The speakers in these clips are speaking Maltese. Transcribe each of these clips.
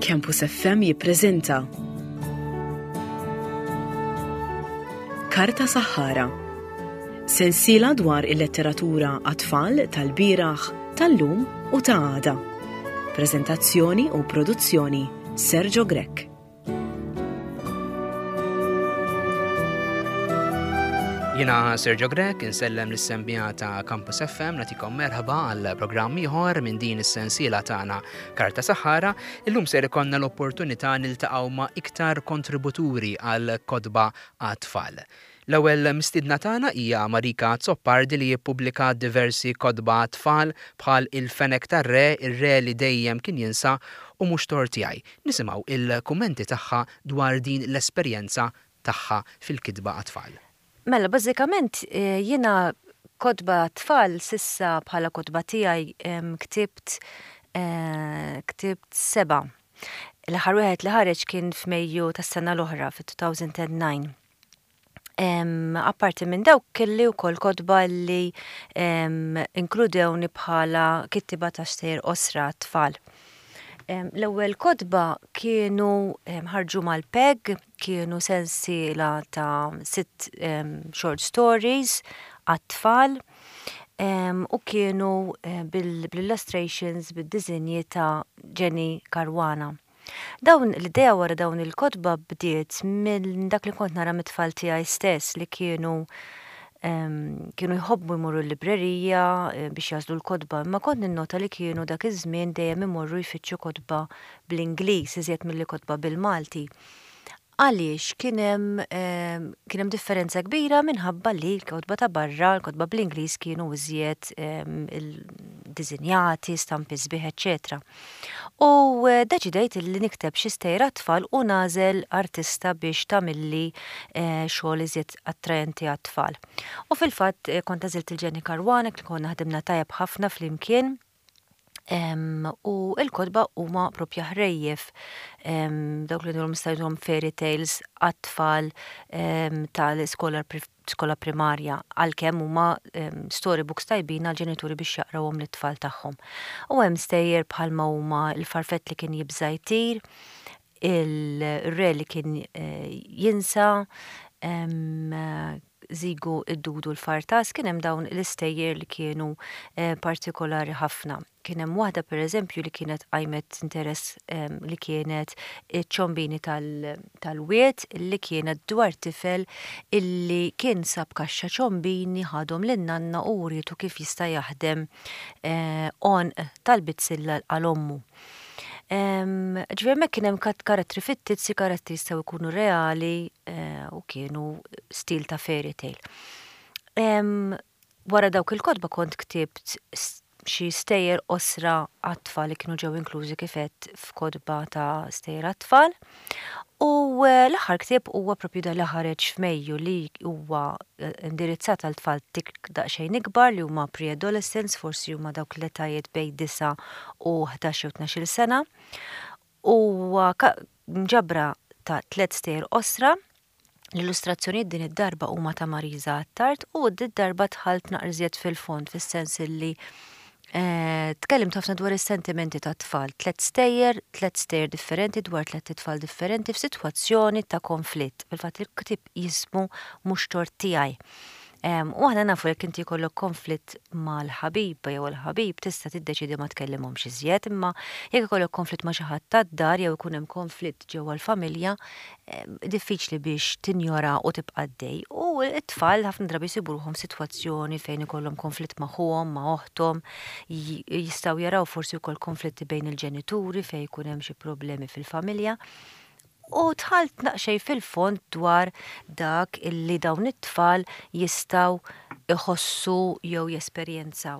Campus FM jippreżenta Karta Sahara, sensiela dwar il-letteratura għat-tfal tal-bieraħ, tal-lum u ta' għada. Preżentazzjoni u produzzjoni Sergio Grek. Jina Sergio Grek, insellem l-sembija ta' Campus FM, natikom merħba għal programm ieħor minn din is-sensiela tagħna Karta Sahara. Illum ser ikonna l-opportunità niltaqgħu ma' iktar kontributuri għal kodba għat-tfal. L-ewwel mistiedna tagħna hija Marika Zoppardi li jippubblika diversi kodba għat-tfal bħal il-Fenek tar-Re, ir-Re li dejjem kien jinsa u mhux tor tiegħi. Nisimgħu il-kummenti tagħha dwar din l-esperjenza tagħha fil-kitba għat-tfal. Mela, bażikament jiena kodba tfal sissa bħala kodba tiegħi ktibt 7. L-aħħar wieħed li ħareġ kien f'Mejju tas-sena l-oħra fit-2009. Apparti minn dawk kelli wkoll kodba li inkludewni bħala kittiba ta' xtejjer osra tfal. L-ewwel kodba kienu ħarġu mal-PEG, kienu sensiela ta' 6 short stories għat-tfal u kienu bil-illustrations, bil-dizinji ta' Jenny Caruana. Dawn l-idea wara dawn il-kodba bdiet minn dak li kont nara mit-tfal tiegħi stess li kienu jħobbu jmorru l-librerija biex jażlu l-kodba, imma kont ninnota li kienu dak iż-żmien dejjem imorru jfittxu kodba bl-Ingliż iżjed milli kodba bil-Malti. Għaliex kien hemm differenza kbira minħabba li l-kodba ta' barra, l-kodba bl-Ingliż kienu iżjed dizinjati, stampi sbieħ, eċċetera. U deċidejt li nikteb xi stejra tfal u nażel artista biex tagħmilli xogħol iżjed attrajenti għat-tfal. U fil-fatt kont għażilt il-Jenny Caruana li konna ħdimna tajjeb ħafna flimkien. U il-kodba huma proprja ħrejjef dawk li nilhom stajthom fairy tales għat-tfal tal-iskola primarja għalkemm huma storybooks tajbin għall-ġenituri biex jaqrawhom lit-tfal tagħhom. U hemm stejjer bħalma huma l-farfett li kien jibża jtir, il-Re li kien jinsa, Zigu id-Dudu l-Fartas, kien hemm dawn l-istejjer li kienu partikolari ħafna. Kien hemm waħda pereżempju li kienet qajmet interess li kienet iċ-ċombini tal-wiet li kienet dwar tifel illi kien sab kaxxa ċombini ħadhom lin-nanna u rietu kif jista' jaħdem tal-bitzilla għal-ommu. Ġifier hemmhekk kien hemm karattri fittizzi, karattri jistgħu jkunu reali u kienu stil ta' fairy tale. Wara dawk il-kodba kont ktibt xi stejjer osra għat-tfal li kienu ġew inklużi kif qed f'kodba ta' stejjer għat-tfal. U l-aħħar ktieb huwa proprju dan li ħareġ f'Mejju li huwa indirizzat għal tfal daqsxejn ikbar li huma pre-adolescents, forsi huma dawk l-etajiet bejn 9 u 11 u 12 sena. U mġabbra ta' 3 stejjer osra. L-illustrazzjonijiet din id-darba huma ta' Mariza Attart u d-darba tħalt naqrżiet fil-fond fis-sens li tkellimt ħafna dwar is-sentimenti ta' tfal. 3 stejjer differenti dwar 3 tfal differenti f'sitwazzjoni ta' konflitt. Fil-fatt il-ktib jismu mhux tort tiegħi. U aħna nafu jekk inti jkollok konflitt mal-ħabib jew il-ħabib tista' tiddeċidi ma tkellimhomx iżjed, imma jekk ikollok konflitt ma' xi ħadd tad-dar jew ikun hemm konflitt ġewwa l-familja, diffiċli biex tinjora u tibqa' għaddej. U t-tfal ħafna drabi jsibu ruħhom sitwazzjoni fejn ikollhom konflitt magħhom, ma' oħthom, jistgħu jaraw forsi wkoll konflitti bejn il-ġenituri fejn jkun hemm xi problemi fil-familja. U tħalt naqxej fil-fond dwar dak illi dawn it-tfal jistgħu iħossu jew jesperjenzaw.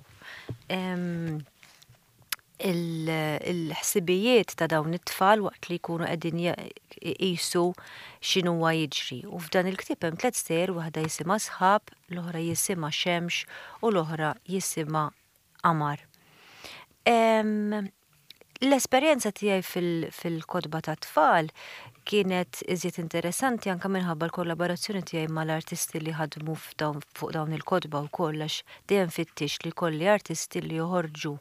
Il-ħsibijiet ta' dawn it-tfal waqt li jkunu qegħdin jqisu x'inhuwa jiġri. U f'dan il-ktieb hemm 3 stejjer, waħda jisimha Sħab, l-oħra jisimha Xemx u l-oħra jisimha Qamar. l-esperjenza tiegħi fil-kodba ta' tfal kienet iżjed interessanti anke minħabba l-kollaborazzjoni tiegħi mal-artisti li ħadmu fuq dawn il-kodba wkoll għax dejjem fittix li kolli artisti li joħorġu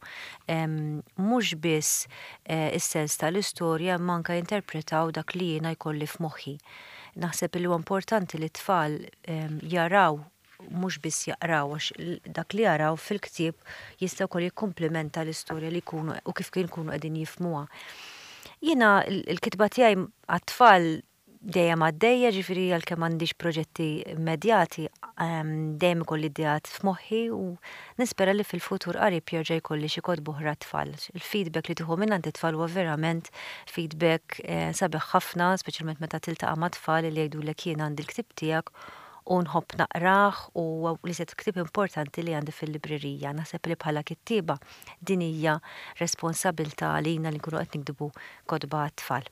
mhux biss is-sens tal-istorja ma anke jinterpretaw dak li jiena jkolli f'moħħi. Naħseb li huwa importanti li t-tfal jaraw mhux biss jaqraw għax dak li jaraw fil-ktieb jistgħu wkoll jikkumplementa l-istorja li jkunu u kif kien ikunu qegħdin jifhmuha. Jiena l-kitba tiegħi għat-tfal dejjem għaddejja, ġifieri għalkemm m'għandix proġetti immedjati dejjem ikolli ideat f'moħħi u nispera li fil-futur qarib jerġa' jkolli xi kotba oħra tfal. Il-feedback li tieħu minn għand it-tfal huwa verament feedback sabiħ ħafna, speċjalment meta tiltaqa' ma' tfal li jgħidulek jien għandi l-ktieb tiegħek u nħobb naqrah u li se ktib importanti li għandi fil-librerija. Naħseb li bħala kittiba din hija responsabilità għalina li nkunu qed nikdbu kodba għat-tfal.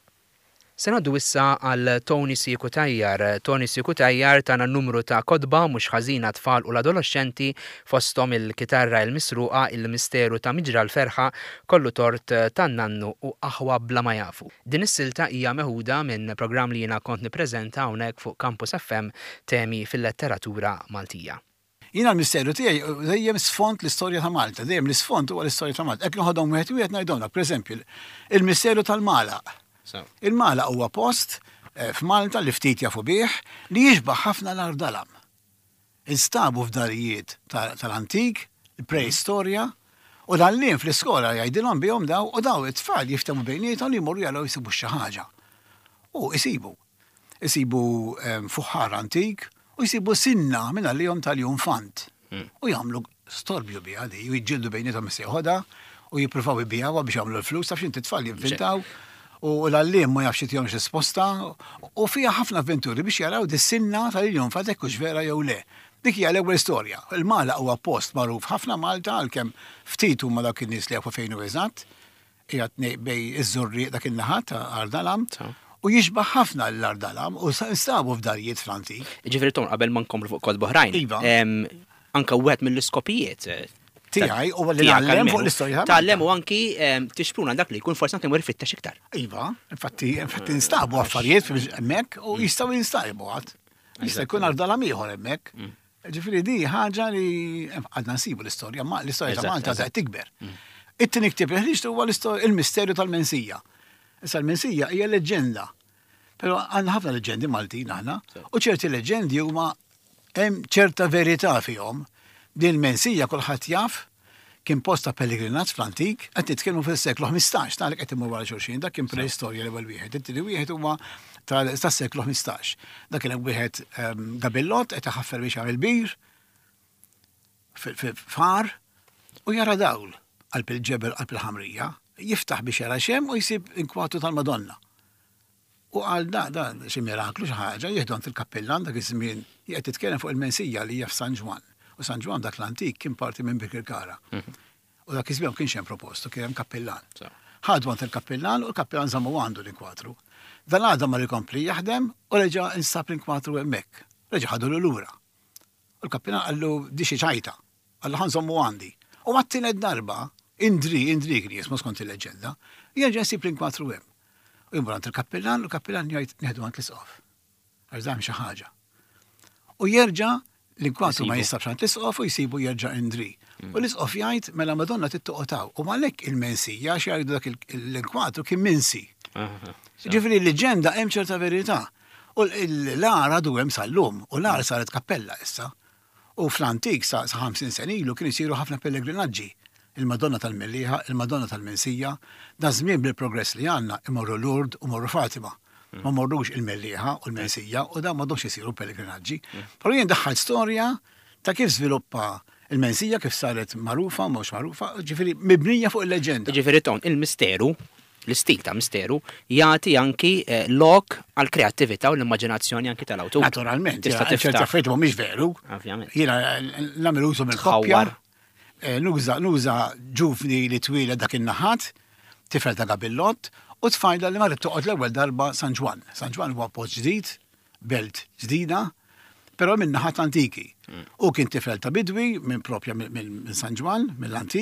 Se ngħaddu issa għal Tony Siku Tajjar. Tony Siku Tajjar tana numru ta' kodba mhux ħażina tfal u l-adolescenti fosthom il-kitarra il-misruqa, il-misteru ta' miġra l-ferħa, kollu tort tan-nannu u aħwa bla ma jafu. Din is-silta hija meħuda minn programm li jiena kont nippreżenta hawnhekk fuq Campus FM temi fil-letteratura Maltija. Jiena l-misteru tiegħi dejjem sfond l-istorja ta' Malta, dejjem l-isfond huwa l-istorja ta' Malta. Hekk noħodhom wieħed ngħidhomlek, pereżempju, il-misteru tal-Malaq. Il-Malaq huwa post f'Malta li ftit jafu bih li jiġbaħ ħafna l-Ardalam. Instabu f'darijiet tal-antik, il-preistorja, u dal-liem fl-iskola jgħidilhom bihom daw u daw it-tfal jiftemu bejniethom li jmorru jaraw jsibu xi ħaġa. U jsibu fuħar antik u jsibu sinna minn għalihom tal-jum fant. U jagħmlu storbju biha di u jġildu bejniethom is-seħħoda u jippruvaw ibijawha biex jagħmlu l-flus għax inti tfal jinventaw. U l-għallim ma jafx jitjom risposta u fija ħafna avventuri biex jaraw dis-sinna tal-jum fatek kux vera jew le. Dik hija l-ewwel istorja. Il-Malaq huwa post magħruf ħafna Malta għalkemm ftit huma dawk in-nies li jafu fejn hu eżatt, qiegħed bej iż-żurriq dak in-naħat Ardalam u jixbaħ ħafna l-Ardalam u stabu f'darijiet fl-antik. Ġifieri Tom qabel ma nkomplu fuq kodba oħrajn. Anke wieħed mill-iskopijiet tiegħi u li nagħlem fuq l-istorja. Tgħallem u anki tixpruna dak li jkun forsi anke mur fittex iktar. Iva, infatti instabu affarijiet hemmhekk u jistgħu jinstabu għad. Jista' jkun Ardalam ieħor hemmhekk. Ġifieri di ħaġa li għadna nsibu l-istorja, ma l-istorja ta' Malta qed tikber. It-tieni ktieb ħriġ huwa il-misterju tal-Mensija. Issa l-Mensija hija leġenda. Però għandna ħafna leġendi Maltin aħna u ċerti leġendi huma hemm ċerta verità fihom. Din Mensija kulħadd jaf kien posta pellegrinat fl-antik, qed titkellmu fis-seklu 15, tagħlek qed imur wara xulxin, dak kien preistorja l-ewwel wieħed. It-tieni wieħed huwa tas-seklu 15. Dak kien wieħed gabellot qed iħaffer biex jagħmel bir far u jara dawl qalb il-ġebel qalb il-ħamrija, jiftaħ biex jara xem u jsib inkwatu tal-Madonna. U għal da xi miraklu xi ħaġa jieħdu għand il-kappellan dak iż-żmien qed titkellem fuq il-Mensija li hija f'San Ġwan. U San Ġwan dak l-antik kien parti minn Bikirkara. U dak iż-żmien kienx hemm proposto, kien hemm kappellan. Ħadu għand il-kappellan u l-kappellan żammu għandu l-inkwatru. Dan għadha ma rikompli jaħdem u reġa' instab l-inkwatru hemmhekk. Reġa' ħadu lura. U l-kappellan qallu di xi ċajta, qallu ħanżommu għandi. U għat-tielet darba indri kien jismu skont il-leġenda, jerġa' nsib l-inkwatru hemm. U jmur għand il-kappellan u l-kappellan jgħid nieħdu għand l-isqof. Għax dan xi ħaġa. U jerġa' l-inkwatru ma jistabx għand l-isqof u jsibu jerġa' indri. U l-isqof jgħid mela Madonna tittoqotaw. U għalhekk il-Mensija xi jgħidu dak l-inkwatru kien minsi. Ġifieri l-leġenda hemm ċerta verità. U l-ara du hemm sal-lum u l-ara saret kappella issa. U fl-antik sa 50 sen ilu kien isiru ħafna pellegrinaġġi. Il-Madonna tal-Mellieħa, il-Madonna tal-Mensija, da żmien bil-progress li għandna imorru Lourdes u morru Fatima. Ma morrux il-Mellieħa u l-Mensija u da m'għadhomx isiru pellegrinaġġi. Però jien daħħal storja ta' kif żviluppa il-Mensija kif saret magħrufa mhux magħrufa, ġifieri mibnija fuq il-leġenda. Ġifieri ton il-misteru, l-istil ta' misteru jagħti anki lok għal kreattività u l-immaġinazzjoni anki tal-awtur. Naturalment, ċerta affarijiet mhumiex veru. Jiena nagħmel użu mill-koppja. Nuża ġufni li twila dak in-naħat, tifel ta' gabillot, u tfajla li marret toqgħod l-ewwel darba San Ġwan. San Ġwan huwa post ġdid, belt ġdida, però minn naħat antiki. U kien tifel ta' bidwi minn propja minn San Ġwan, mill-antik,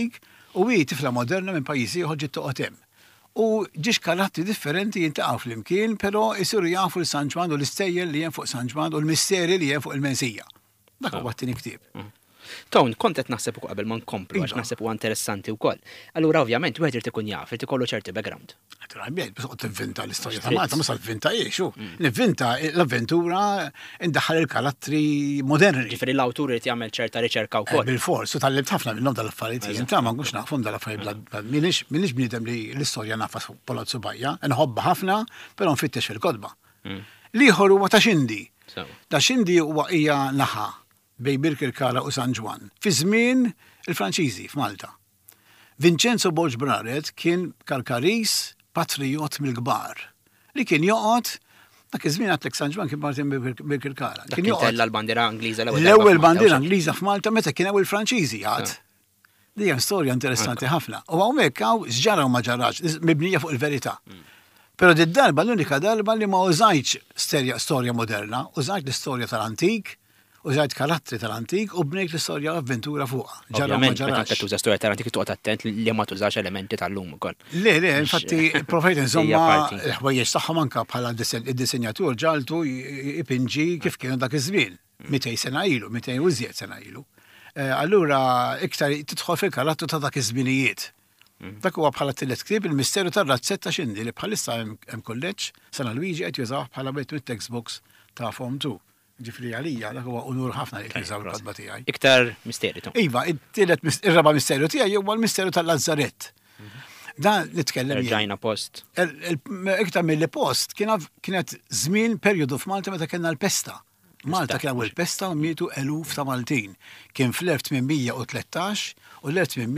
U hi tifla moderna minn pajjiżi ieħor ġiet toqgħod hemm. U ġiex karattri differenti jintaqgħu flimkien, però jsiru jafu l-San Ġwan u l-istejjel li hemm fuq San Ġwan u l-misteri li hemm fuq il-Mensija. Dak huwa t-tieni ktieb. Town, kont qed naħseb ukoll qabel ma nkomplu għax naħseb huwa interessanti wkoll. Allura ovvjament wieħed irid ikun jaf, irid ikollu ċerti background. Naturalment, biex qed tinventa l-istorja ta' Malta, mhux tinventa xu. Nivvinta l-avventura indaħħal il-karattri moderni. Ġifieri l-awtur irid jagħmel ċerta riċerka wkoll. Bil-fors, u tallimt ħafna minnhom dal-affarijiet. Inta ma nkux nafhom dal-affarijiet minix bniedem li l-istorja nafas polot subajja, nħobba ħafna, però nfittex fil-kodba. L-ieħor huwa ta' Xindi. Ta' Xindi huwa hija naħa bej Birkirkara u San Ġwan, fi żmien il-Franċiżi f'Malta. Vincenzo Borg Braret kien karkaris patriot mill-kbar li kien joqgħod dak iż-żmien għatlek San Ġwan kien parti Birkirkara. Kien joqgħod l-bandiera Ingliża l-ewwel bandiera Ingliża f'Malta meta kien hawn il-Franċiżi għad. Dejjem storja interessanti ħafna. U hawnhekk hawn x'ġara u ma ġarax, mibnija fuq il-verità. Però darba l-unika darba li ma użajtx storja moderna, użajt l-istorja tal-antik, użajt karattri tal-antik u bnejt l-istorja avventura fuqha. Ġara ma ġarax. Meta tuża storja tal-antik toqgħod attent li ma tużax elementi tal-lum ukoll. Le, infatti provajt insomma l-ħwejjeġ tagħhom anke bħala id-disenjatur ġaltu ipinġi kif kienu dak iż-żmien. 200 sena ilu, 200 u żjed sena ilu. Allura iktar tidħol fil-karattru ta' dak iż-żminijiet. Dak huwa bħala t-tielet ktieb il-misteru tar-razzetta Xindi li bħalissa hemm kulleġġ San Luigi qed jużawh bħala bejt mit-textbooks ta' Form 2. Ġifri għalija, dak huwa unur ħafna li jużaw il-kodba tiegħi. Iktar misteri tu. Iva, ir-raba misterju tiegħi huwa l-misterju tal-Lazzaret. Dan nitkellem. Rġajna post. Iktar mill post kienet żmien perjodu f'Malta meta kellna l-pesta. Malta kien hawn il-pesta u mietu eluf ta' Maltin. Kien fl-1813 u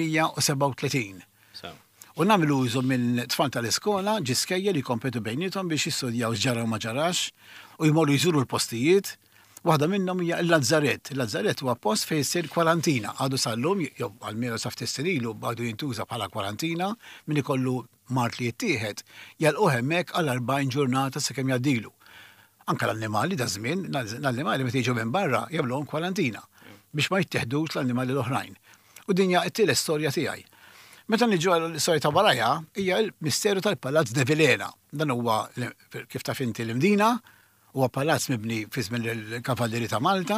l-1837. U nagħmlu użu minn tfal tal-iskola ġiskejja li kompetu bejnietom biex jistudjaw x'ġara u ma ġarax u jmorru jżuru l-postijiet. Waħda minnhom hija l-Lazzaret. Il-Lazzaret huwa post fejn jsir kwarantina. Għadu sal-lum jew għalmenu sa ftit ilu għadu jintuża bħala kwarantina min ikollu mart li jittieħed jalqu hemmhekk għal 40 ġurnata sakemm jgħaddilu. Anke l-annimali da żmien, l-annimali meta jiġu minn barra jagħmluhom kwarantina biex ma jittieħdux l-annimali l-oħrajn. U din hija t-tielet storja tiegħi. Meta niġu l-storja ta' barajja hija l-misteru tal-Palazz de Vilena. Dan huwa kif taf inti l-Mdina, huwa palazz mibni fi żmien il-Kavalleri ta' Malta.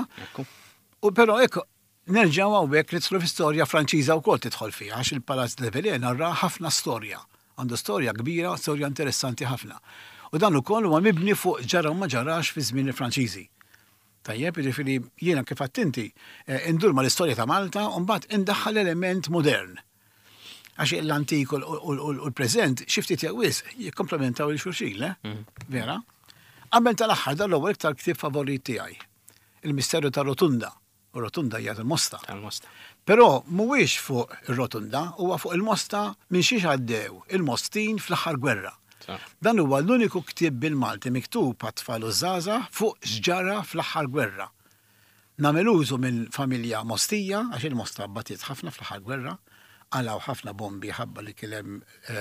U però hekk nerġgħu hawnhekk nidħlu f'istorja Franċiża wkoll tidħol fiha għax il-Palazz de Vilena ra ħafna storja. Għandu storja kbira, storja interessanti ħafna. U dan ukoll huwa mibni fuq ġara u ma ġarax fi żmien il-Franċiżi. Tajjeb, jiġifieri jiena kif attinti indur mal-istorja ta' Malta u mbagħad indaħħal element modern. Għax l-antik u l-prezent xiftit jgħwis jikkomplementaw il-xurxin, vera? Qabel tal-aħħar dal-ewwel iktar ktieb favorit tiegħi. Il-misteru ta' Rotunda. U Rotunda hija tal-Mosta. Però mhuwiex fuq ir-Rotunda, huwa fuq il-Mosta minn xi għaddew il-Mostin fl-aħħar gwerra. Dan huwa l-uniku ktieb bil-Malti miktub għat-tfal u żgħażagħ fuq x'ġara fl-aħħar gwerra. Nagħmel użu minn familja Mostija għax il-Mosta batiet ħafna fl-aħħar gwerra. Għalaw ħafna bombi ħabba li kien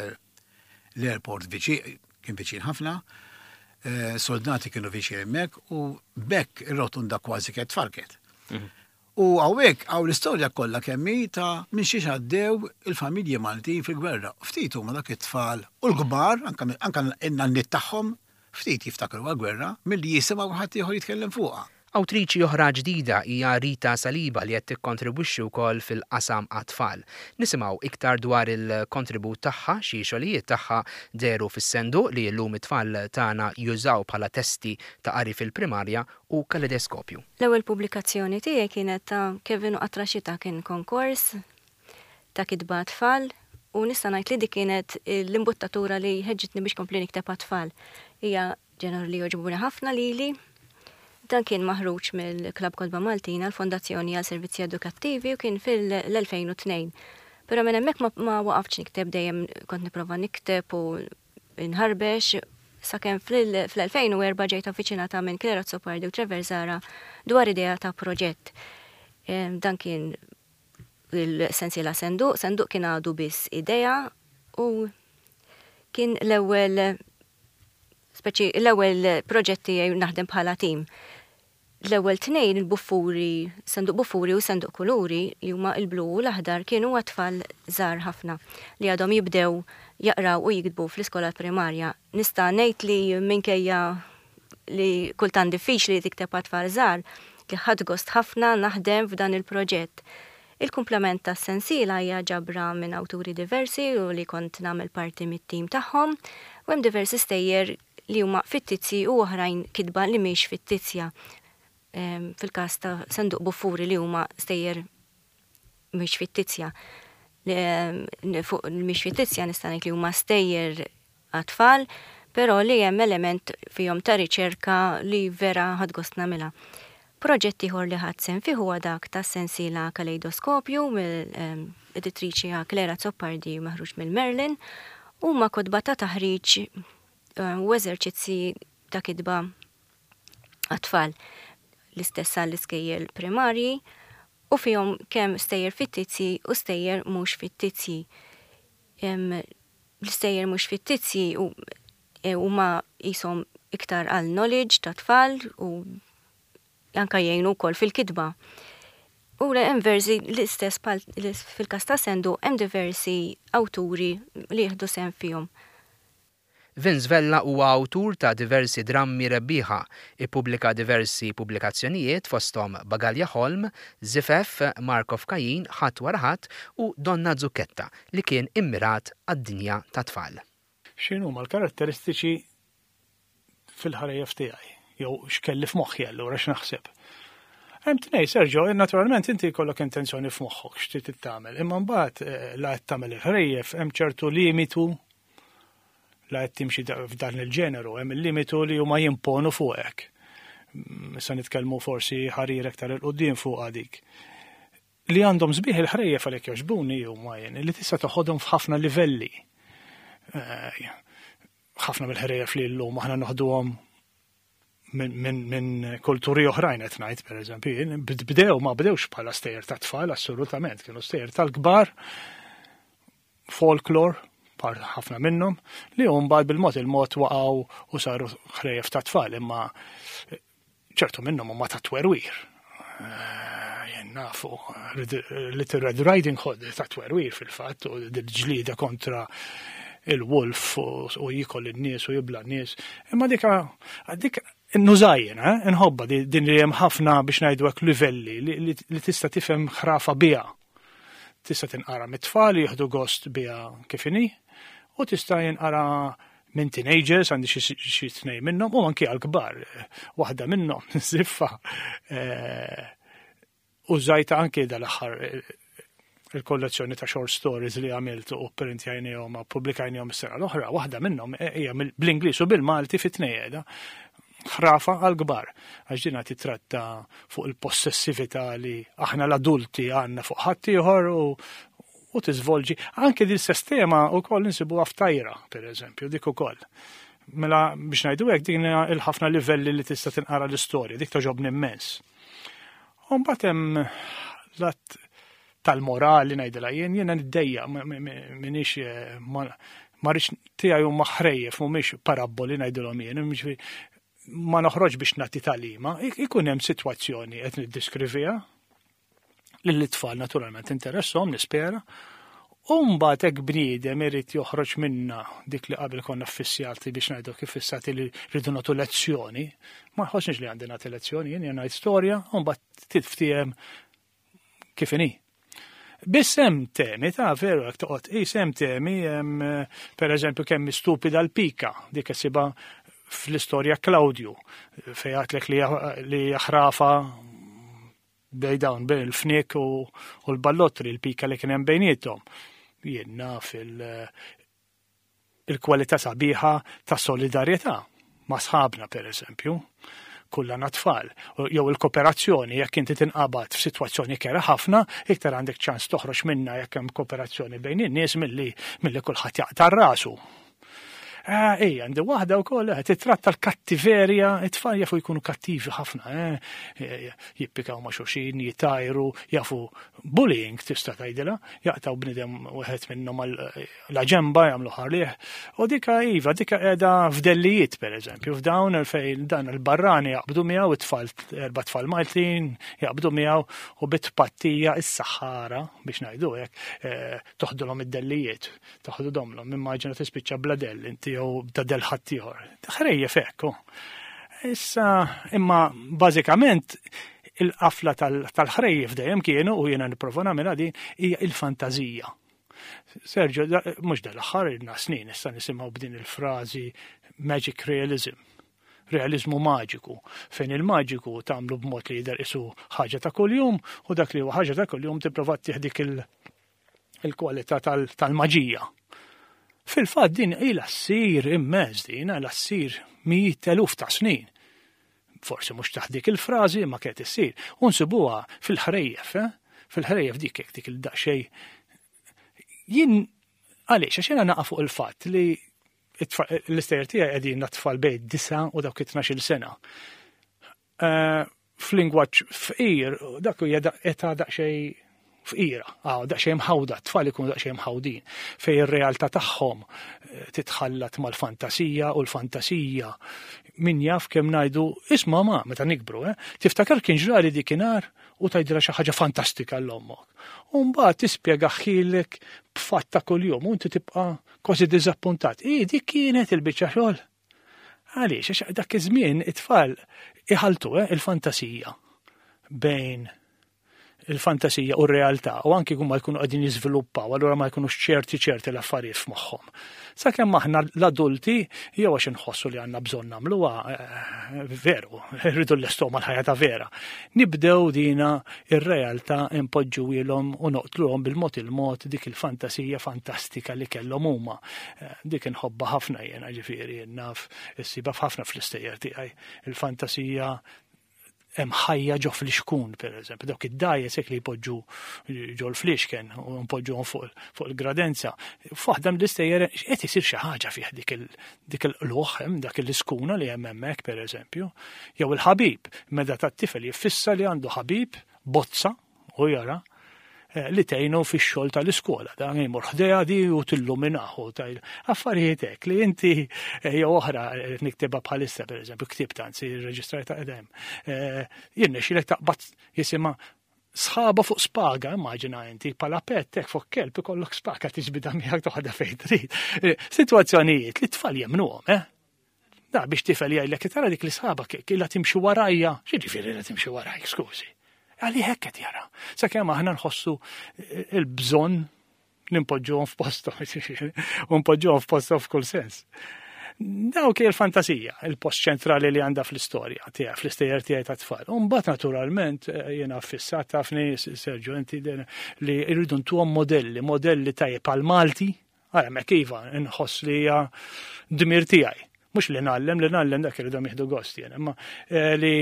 l-airport kien viċin ħafna, soldati kienu viċin hemmhekk u bekk ir-Rotunda kważi kienet tfarket. U hawnhekk hawn l-istorja kollha kemm ta' minn xi għaddew il-familji Maltin fil-gwerra. Ftit huma dak it-tfal u l-kbar anke n-nannit tagħhom ftit jiftakru għall-gwerra milli jisimgħu ħadd ieħor jitkellem fuqha. Awtriċi oħra ġdida hija Rita Saliba li qed tikkontribwixxi wkoll fil-qasam għat-tfal. Nisimgħu iktar dwar il-kontribut tagħha xi xogħlijiet tagħha deru fis-senduq li llum it-tfal tagħna jużaw bħala testi ta' qari fil-primarja u kaleidoskopju. L-ewwel pubblikazzjoni tiegħi kienet ta' Kevin Atraxita kien konkors ta' kitba tfal u nista' ngħid li dik kienet l-imbuttatura li ħeġġitni biex kompli nikteb għat-tfal. Hija ġeneru li joġbuni ħafna lili. Dan kien maħruġ mill-Klab Kodba Maltina, l-Fondazzjoni għal Servizzi Edukattivi u kien fil-2002. Pero minn hemmhekk ma waqafx nikteb dejjem kont nipprova nikteb u nħarbex sakemm fl-2004 ġejt affiċinata minn Clara Zoppardi u Trevor Zara dwar idea ta' proġett. Dan kien il-sensiela senduq kien għadu biss idea u kien l-ewwel proġetti naħdem bħala tim. l-ewwel tnejn il-buffuri, sanduq buffuri u sanduq kuluri li huma l-blu u l-aħdar kienu tfal żgħar ħafna li għadhom jibdew jaqraw u jikdbu fl-iskola primarja. Nista' ngħid li minkejja li kultant diffiċli tikteb tfal żgħar li ħadd gost ħafna naħdem f'dan il-proġett. Il-kumplament tas-sensiela hija ġabra minn awturi diversi u li kont nagħmel parti mit-tim tagħhom u hemm diversi stejjer li huma fittizji u oħrajn kitba li mhix fittizja. Fil-każ ta' sanduq buffuri li huma stejjer mhix fittizja. Fuq mhix fittizja nista' ngħid li huma stejjer għat-tfal, però li hemm element fihom ta' riċerka li vera ħadd gost nagħmilha. Proġett ieħor li ħadd sehem fih huwa dak tas-sensiela Kaleidoskopju mill-editriċi Klera Zoppardi maħruġ mill-Merlin huma kotba ta' taħriġ u eżerċizzi ta' kitba għat-tfal l-istess għall-iskejjel primarji u fihom kemm stejjer fittizji u stejjer mhux fittizji. L-istejjer mhux fittizji huma qishom iktar għal knowledge ta' tfal u anke jgħinu wkoll fil-kitba. U hemm versi l-istess fil-każ ta' Sendu hemm diversi awturi li jieħdu sehem fihom. Vince Vella huwa awtur ta' diversi drammi rebbieħa, ippubblika diversi pubblikazzjonijiet fosthom Bagalja Holm, Zifef, Mark of Cain, Ħadd wara ħadd u Donna Zucchetta li kien immirat għad-dinja ta' tfal. X'inhuma l-karatteristiċi fil-ħarejja tiegħi jew x'kelli f'moħħi allura x'naħseb. Hemm tnejn Sergio, naturalment inti jkollok intenzjoni f'moħħok x'trid tagħmel, imma mbagħad la qed tagħmel il-ħrejjef hemm ċertu limitu la qed timxi f'dan il-ġeneru, hemm il-limitu li huma jimponu fuqek. Issa nitkellmu forsi ħarir aktar il-qudiem fuq dik. Li għandhom sbieħ il-ħrejjef għalhekk jogħġbuni huma li tista' toħodhom f'ħafna livelli. Ħafna mill-ħrejjef li llum aħna noħduhom minn kulturi oħrajn qed ngħid pereżempju, ma bdewx bħala stejjer ta' tfal assolutament, kienu stejjer tal-kbar, folklore, ħafna minnhom li mbagħad bil-mod il-mod waqgħu u saru ħrejjef ta' tfal, imma ċertu minnhom huma ta' twerwir. Jien nafu Little Red Riding Hood ta' twerwir fil-fatt u l-ġlieda kontra il-wolf u jikol in-nies u jibla n-nies. Imma dik nużajjen, inħobba din li hemm ħafna biex ngħidu hekk livelli li tista' tifhem ħrafa biha. Tista' tinqara mit-tfal jieħdu gost biha kif inhi u tista' jinqara minn teenagers għandi xi tnejn minnhom u anke għall-kbar. Waħda minnhom Ziffa użajta anke dal-aħħar il-kollezzjoni ta' short stories li għamilt u printjajnihom u pubblikajnihom is-sena l-oħra, waħda minnhom hija bl-Ingliż u bil-Malti fit-tnejn ħrafa għall-kbar, għax din titratta fuq il-possessività li aħna l-adulti għandna fuq ħadd ieħor u tiżvolġi. Anke din sistema wkoll insibuha f'tajra, pereżempju, dik ukoll. Mela biex ngħidu hekk din il-ħafna livelli li tista' tinqara l-istorja, dik toġobni immens. U mbagħad hemm lat tal-morali ngħidilha jiena niddejja minix ma rridx tiegħi huma ħrejjef mhumiex parabboli ngħidilhom jien, ma noħroġ biex nagħti talima, ikun hemm sitwazzjoni qed niddiskrivija lill-tfal naturalment interessom nispera, u mbagħad hekk bniedem irid joħroġ minna dik li qabel konna affissjati biex ngħidu kif fissati li rridu nagħtu lezzjoni. Ma ħossniex li għandi nagħti lezzjoni, jien ngħid storja u mbagħad tidftiem kif inhi. Biss hemm temi ta' veru hekk toqgħod hemm temi hemm pereżempju kemm stupida l-pika dik isiba fl-istorja Claudiu fejn għatlek li jaħrafa bejn il-fnik u l-ballottri l-pika li kien hemm bejniethom. Jien naf il-kwalità sabiħa ta' solidarjetà ma' sħabna pereżempju. Kullha tfal, jew il-kooperazzjoni jekk inti tinqabad f'sitwazzjoni kera ħafna, iktar għandek ċans toħroġ minnha jekk hemm kooperazzjoni bejn in-nies milli kulħadd jaqta' rasu. Ejja, għandi waħda wkoll titratta l-kattiverja, it-tfal jafu jkunu kattivi ħafna, jippikaw ma' xulxin, jitajru, jafu bullying tista' tgħidilha, jaqtaw bnidem wieħed minnhom l-aġemba jagħmlu ħarlieh. U dika qiegħda f'dellijiet pereżempju, f'dawn fejn dan il-barrani jaqbdu miegħu it-tfal 4 tfal Maltin jaqbdu miegħu u bit-pattija is-Saħħara biex ngħidu hekk toħdulhom id-dellijiet, toħdulhom immaġina tispiċċa bla dell inti jew ta' del ħadd ieħor. Ħrejjef hekk. Issa imma bażikament il-qafla tal-ħrejjef dejjem kienu u jiena nipprova nagħmilha din hija l-fantażija. Sergio, mhux dal-aħħar ilna snin issa nisimgħu b'din il-frażi magic realism. Realizmu maġiku, fejn il-maġiku tagħmlu b'mod li jidher isu ħaġa ta' kuljum u dak li huwa ħaġa ta' kuljum tipprova tieħdik il-kwalità tal-maġija. Fil-fatt din ilha ssir immens din ilha ssir 100,000 ta' snin. Forsi mhux taħdik il-frażi ma kienet issir. U nsibuha fil-ħrejjef, fil-ħrejjef dik il-daqsxejn. Jien għaliex għax jiena naqa' fuq il-fatt li l-istejjer tiegħi qegħdin tfal bejn 9 u dawk 12 sena. F'lingwaġġ fqir dak hija età daqsxejn fqira, daqsxejn mħawda, tfal ikunu daqsxejn mħawdin, fejn ir-realtà tagħhom titħallat mal-fantasija u l-fantasija min jaf kemm ngħidu isma' ma meta nikbru, tiftakar kien ġrali dikinhar u tgħidilha xi ħaġa fantastika l-ommok. U mbagħad tispjega ħilek b'fatt ta' kuljum u inti tibqa' kważi diżappuntat. Dik kienet il-biċċa xogħol. Għaliex għax dak iż-żmien it-tfal iħaltu il-fantasija bejn il-fantasija u r-realtà u anki kum ma jkunu qegħdin jiżviluppaw, allura ma jkunux ċerti l-affarijiet f'moħħhom. Sakemm aħna l-adulti jew għax inħossu li għandna bżonn nagħmluha veru, rridu l-istom mal-ħajja ta' vera. Nibdew dina ir-realtà impoġġuwilhom u noqtluhom bil-mod il-mod dik il-fantasija fantastika li kellhom huma. Dik inħobba ħafna jiena ġifieri naf issiba ħafna fl-istejjer tiegħi. Il-fantasija hemm ħajja ġo fl-ixkun, pereżempju, dawk id-dajes hekk li jpoġġu ġo l-fliexken u npoġġuhom fuq il-gradenza. F'waħda mill-istejjer qed isir xi ħaġa fih dik il-qluħ hemm dak l-iskuna li hemm hemmhekk pereżempju. Jew il-ħabib, meta tat-tifel jiffissa li għandu ħabib bozza u jara li tgħinu fix-xogħol tal-iskola. Dan jmur ħdejha di u tilluminaħu affarijiet hekk li inti jew oħra niktebha bħalissa pereżempju ktib tanzi rreġistrajta qedem. Jien nexxilek taqbad jisimha sħaba fuq spaga, immaġina inti bħala pett hekk fuq kelb ikollok spaga tiġbidha miegħek toħodha fejn trid. Sitwazzjonijiet li t-tfal jemnuhom, Da biex tifel jgħidlek tara dik li sħaba kienha timxi warajja, x'jiġifieri li timxi warajk, skużi. Għalli hekk qed jara. Sakemm aħna nħossu il-bżonn li npoġġuhom f'posthom u npoġġuhom f'posthom f'kull sens. Dawk hija l-fantasija, il-post ċentrali li għandha fl-istorja tiegħek, fl-istejjer tiegħi ta' tfal. U mbagħad naturalment jiena fissat tafni Sergio inti li jridu ntuhom modelli tajjeb għal Malti, hemmhekk iva inħoss li hija dmir tiegħi. Mhux li nagħllem dak iridhom jieħdu gost jien, imma li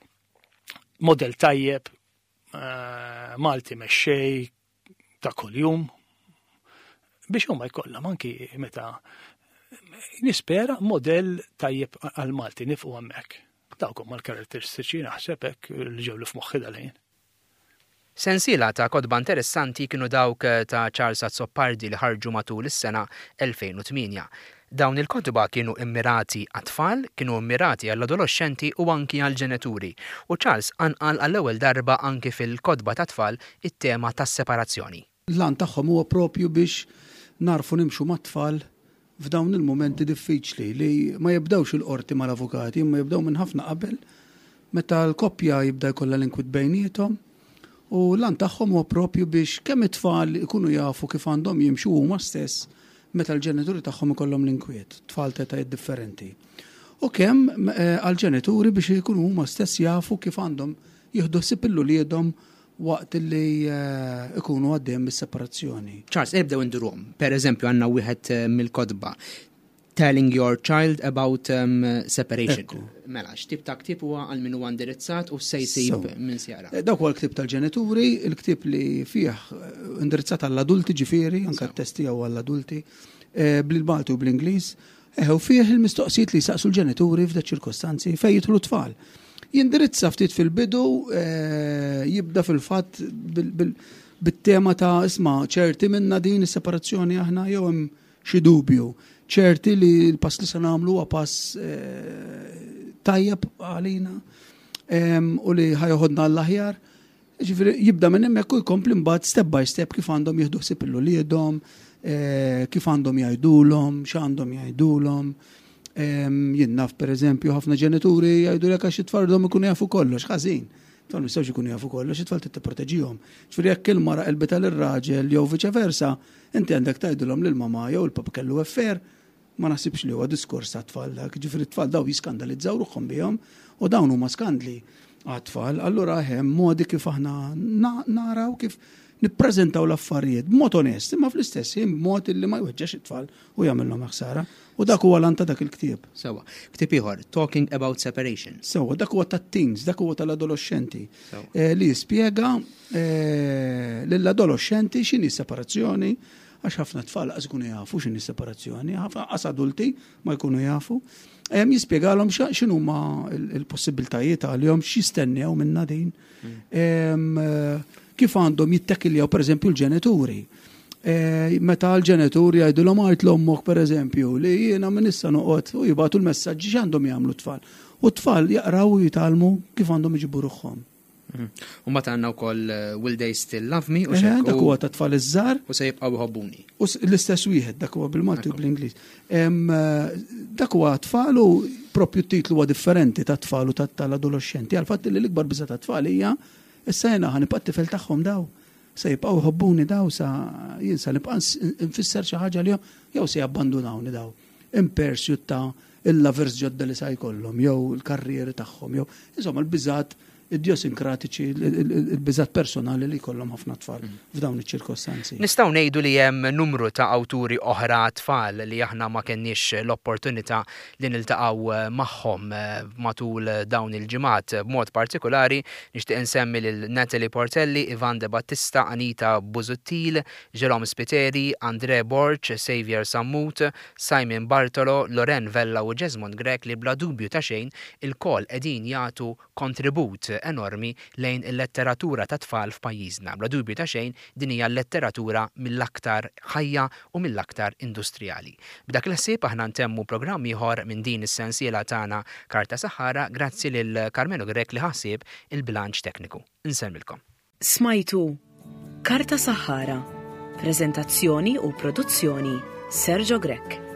model tajjeb Malti mexxej ta' kuljum biex huma jkollhom anki meta nispera modell tajjeb għal Malti nifqu hemmhekk. Dawk huma l-karatteristiċi naħseb hekk li ġewlu f'moħħi dal-ħin. Sensiela ta' kodba interessanti kienu dawk ta' Charles Azzopardi li ħarġu matul is-sena 2008. Dawn il-kodba kienu immirati għat-tfal, kienu immirati għall-adolescenti u anki għall-ġenituri. U Charles anqal għall-ewwel darba anki fil-kodba ta' tfal it-tema tas-separazzjoni. L-għan tagħhom huwa propju biex narfu nimxu mat-tfal f'dawn il-momenti diffiċli li ma jibdewx il-qorti mal-avukati, ma jibdew minn ħafna qabel meta l-koppja jibda jkollha l-inkwit bejniethom. U l-għan tagħhom huwa propju biex kemm it-tfal ikunu jafu kif għandhom jimxu huma stess meta l-ġenituri tagħhom ikollhom l-inkwiet, tfal ta' etajiet differenti. U kemm għall-ġenituri biex ikunu huma stess jafu kif għandhom jieħdu ħsieb il-uliedhom waqt li ikunu għaddejjem bis-separazzjoni. Charles, ebdew indurhom. Pereżempju għandna wieħed mill-kodba telling your child about separation. Mela, x'tip ta' ktib huwa għal min huwa indirizzat u se jsib minn sjara. Dak huwa l-ktib tal-ġenituri, il-ktib li fih indirizzat għall-adulti ġifieri, anke t-test tiegħu għall-adulti, bil-Malti u bl-Ingliż, u fih il-mistoqsijiet li saqsu l-ġenituri f'da ċirkostanzi fejn jidħlu tfal. Jindirizza ftit fil-bidu, jibda fil-fatt bit-tema ta' isma' ċerti minna din is-separazzjoni aħna jew hemm xi dubju, ċerti li l-pass li se nagħmlu huwa pass tajjeb għalina u li ħajoħodna l-aħjar. Ġifieri jibda minn hemmhekk u jkompli mbagħad step by step kif għandhom jieħdu ħsieb il-uliedhom, kif għandhom jgħidulhom, x'għandhom jgħidulhom. Jien naf pereżempju ħafna ġenituri jgħidulek għax it-tfal ikunu jafu kollox, ħażin. Tfal mistgħux ikunu jafu kollox, it-tfal tipproteġihom. Ġifieri jekk il-mara qelbitha lir-raġel jew viċa versa, inti għandek tgħidulhom lil mama jew il-papa kellu affair, ma naħsibx li huwa diskors għat-tfal dak. Ġifieri t-tfal daw jiskandalizzaw ruħhom bihom u dawn huma skandli għat-tfal. Allura hemm modi kif aħna naraw kif nippreżentaw l-affarijiet b'mod onest, imma fl-istess ħin b'mod li ma jweġġex it-tfal u jagħmilhom ħsara. U dak huwa l-anta dak il-ktieb. Sewa, ktieb ieħor, Talking About Separation. Sewa, dak huwa tat-teens, dak huwa tal-adolescenti. Li jispjega lill-adolescenti x'inhi separazzjoni, għax ħafna tfal qas ikunu jafu x'inhi separazzjoni, ħafna qas adulti ma jkunu jafu. Jispjegalhom x'inhuma l-possibiltajiet għalihom x'jistennew minna din. Kif għandhom jittekiljaw pereżempju l-ġenituri. Meta l-ġenituri jgħidulhom għajt l-ommok pereżempju li jiena minn issa noqgħod u jibgħatu l-messaġġi x'għandhom jagħmlu tfal. U t-tfal jaqraw u jitalmu kif għandhom iġibu ruħhom. U mbagħad għandna wkoll Will They Still Love Me u dak huwa ta' tfal iż-żgħar. U se jibqgħu jħobbuni. U l-istess wieħed dak huwa bil-Malti u bl-Ingliż. Dak huwa tfal u proprju t-titlu huwa differenti ta' tfal u tal-adolescenti. Għal-fatt li l-ikbar biża ta' tfal hija issa jiena ħanibqa' tifel tagħhom daw. Se jibqgħu jħobbuni daw jien sa nibqa' nfisser xi ħaġa li jew se jabbandunawni daw. Impersjut ta' il-lovers ġodda li sa jkollhom jew il-karrieri tagħhom jew insomma l-biżgħat idiosinkratiċi, il-biżat personali li jkollhom ħafna tfal f'dawn iċ-ċirkostanzi. Nistgħu ngħidu li hemm numru ta' awturi oħra tfal li aħna ma kenniex l-opportunità li niltaqgħu magħhom matul dawn il-ġimgħat b'mod partikolari. Nixtieq insemmi lil Natalie Portelli, Ivan De Battista, Anita Busuttil, Jerome Spiteri, Andre Borch, Xavier Sammut, Simon Bartolo, Loren Vella u Jesmond Grek li bla dubju ta' xejn il-koll qegħdin jagħtu kontribut enormi lejn il-letteratura ta' tfal f'pajjiżna. Bla dubju ta' xejn din hija l-letteratura mill-aktar ħajja u mill-aktar industrijali. B'dak l-ħsieb aħna ntemmu programm ieħor minn din is-sensiela tagħna Karta Sahara grazzi lil Carmelo Grek li ħassib il-bilanċ tekniku. Insemmilkom. Smajtu Karta Sahara. Preżentazzjoni u produzzjoni Sergio Grek.